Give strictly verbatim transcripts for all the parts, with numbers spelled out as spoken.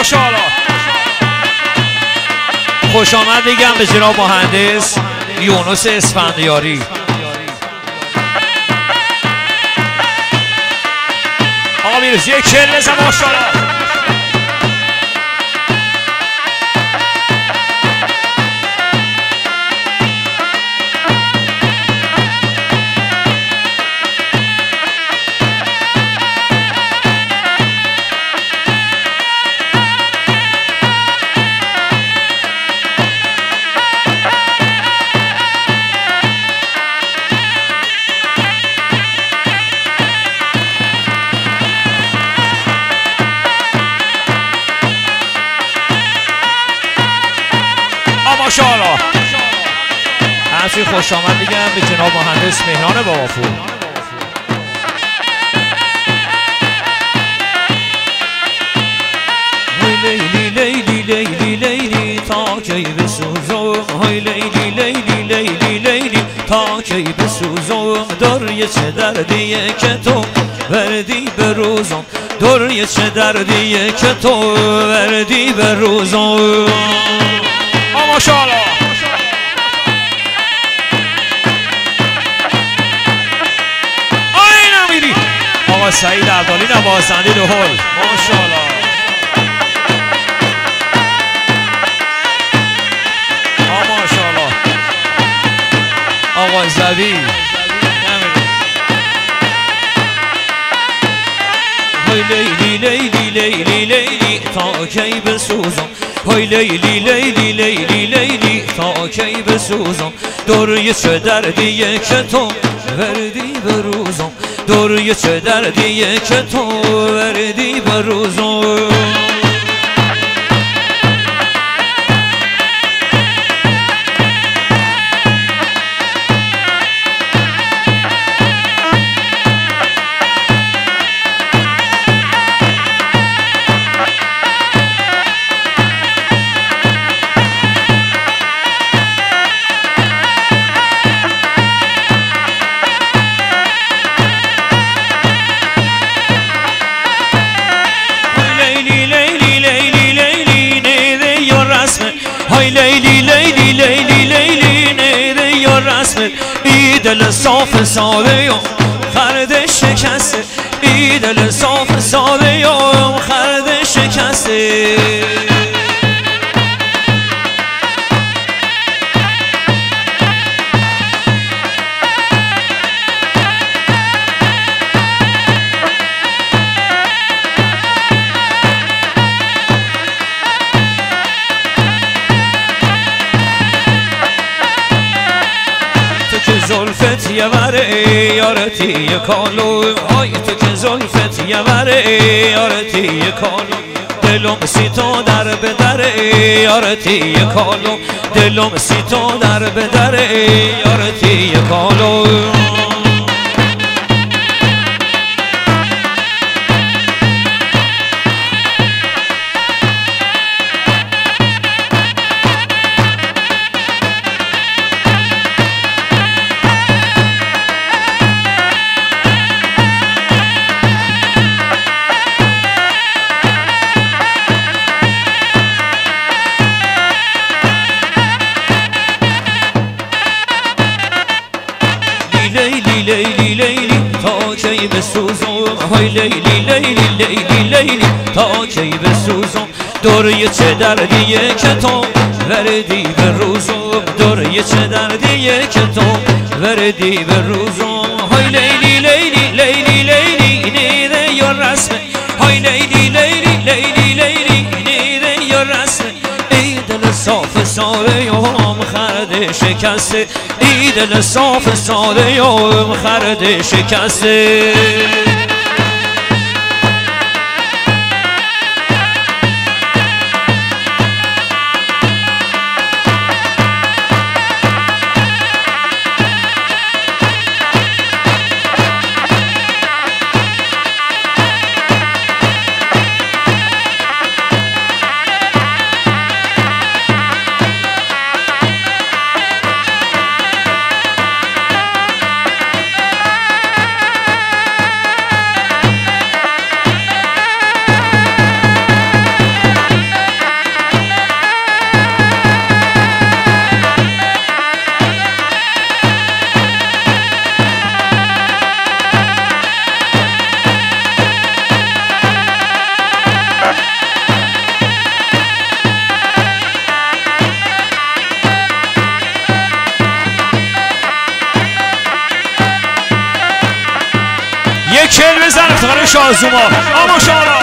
ماشاءالله. خوش آمد میگم به جناب مهندس یونس اسفندیاری. آقا میرز یک چل بزن ماشاءالله. ماشاءالله. همچنین خوش آمد میگم به جناب مهندس مهران بابافور. لیلی لیلی لیلی لیلی تا کی بسوزم، های لیلی لیلی لیلی لیلی تا کی بسوزم، داری چه دردیه که تو وردی به روزم، داری چه دردیه که تو وردی به روزم. ماشاءالله. آی نمیری آقا سعید عبدالی نوازنده دهل. ماشاءالله. آ ماشاءالله. آقا زبی های لیلی لیلی لیلی لیلی تا کی بسوزم، های لیلی لیلی لیلی لیلی تا کی بسوزم، دوری چه دردیه که تو وردی به روزم، دوری چه دردیه که تو وردی به روزم. های لیلی لیلی لیلی لیلی نیده یا رسمه، ای دل صاف ساده یا خرد شکسته، ای دل صاف ساده یا خرد شکسته. زلفت یه وره یارتی یه کالو، های تو که زلفت یه وره یارتی یه کالو، دلم سی تو در به دره یارتی یه کالو، دلم سی تو در به دره یارتی یه کالو. لیلی لیلی لیلی تا کی بسوزم، های لیلی لیلی لیلی لیلی تا کی بسوزم، دوری چه دردیه که تو وردی به روزم، دوری چه دردیه که تو وردی به روزم. های لیلی لیلی لیلی لیلی نیده یا رسمه، های لیلی لیلی لیلی لیلی نیده یا رسمه، ای دل صاف ساده یام خرد شکسته، ای دل صاف ساده یام خرد شکسته. شازوما اما شالا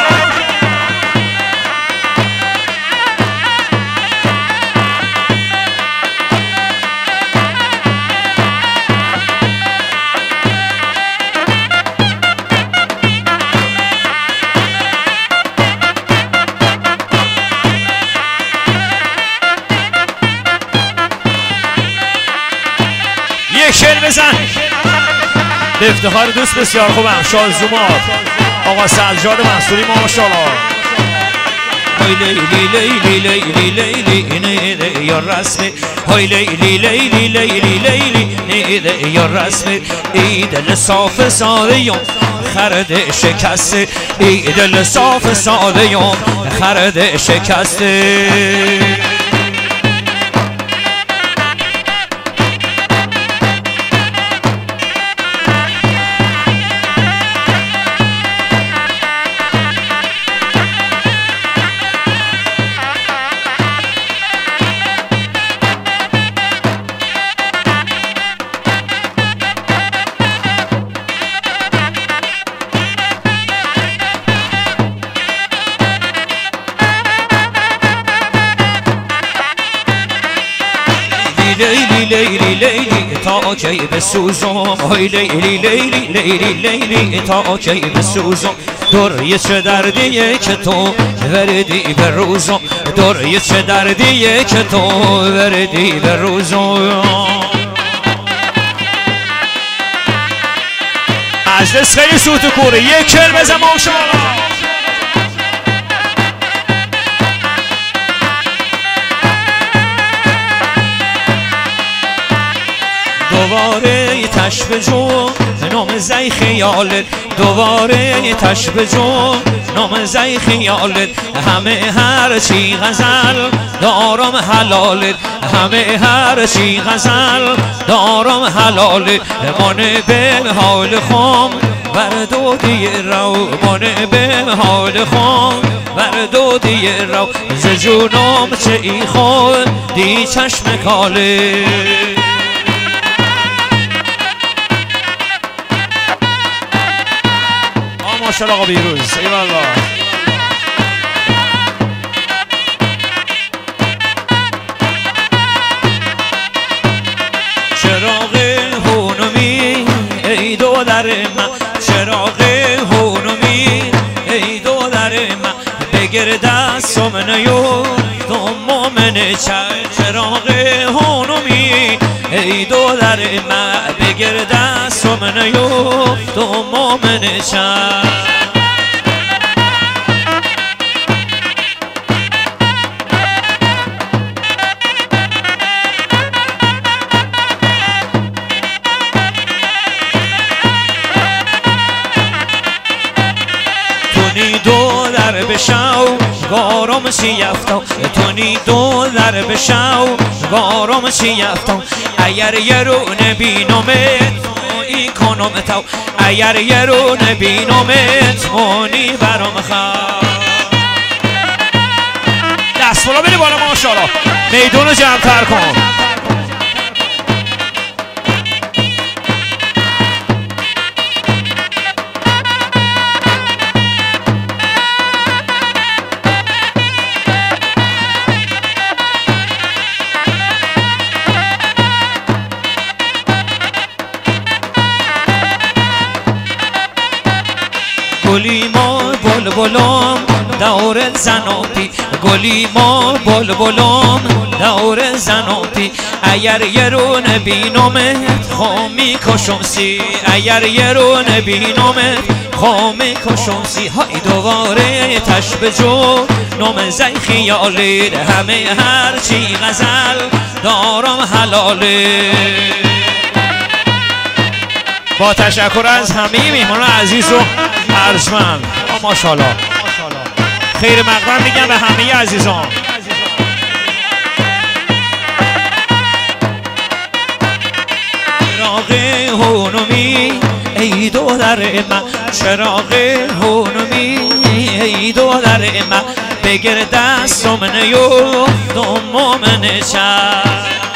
یک شعر بزن به افتخار دوست بسیار خوبم شازومات آقا سجاد منصوری ماشاءالله. های لیلی لیلی لیلی لیلی نیده یا رسمه های لیلی لیلی لیلی لیلی نیده یا رسمه ای دل صاف ساده یم خرد شکسته ای دل صاف ساده یم خرد شکسته لیلی لیلی لیلی تا کی بسوزم های لیلی لیلی لیلی لیلی تا کی بسوزم دور چه دردیه که تو وردی به روزم دور چه دردیه که تو وردی به روزم مجلس خیلی سوت و کوره یک کل بزن ماشاءالله. دوباره تشبه جو نام زی خیالت دوباره تشبه جو نام زی خیالت همه هر چی غزل دارم حلالت همه هر چی غزل دارم حلالت مانه به حال خام بردودی رو مانه به حال خام بردودی رو ز جونم چه ای خود دی چشم کاله ماشاءالله آقا بیروز ایوالله. چراغ هونمی ای دو در من چراغ هونمی ای دو در من بگیر دستم نیو تو مومن چراغ هونمی ای دو در من بگیر دستم نیو تو مومن چراغ دو در بشاو گارم سیفتم تونی دو در بشاو گارم سیفتم اگر یه رو نبینمت ای کنم تو اگر یه رو نبینمت مونی برام خواه دست بالا بری بالا ماشاءالله میدون رو جمع تر کن. گلی ما بلبلم دور زنابی گلی ما بلبلم دور زنابی اگر یه رو نبینمت خامی کشم سی اگر یه رو نبینمت خامی کشم سی های دوباره تشبه جو نام زی خیالی همه هرچی غزل دارم حلاله. با تشکر از همه میهمان عزیز و ارجمند ماشاءالله خیر مقدم میگم به همه عزیزان. چراغ هونمی ای دولر من چراغ هونمی ای دولر من بگیر دستم نیو دو مومن چشم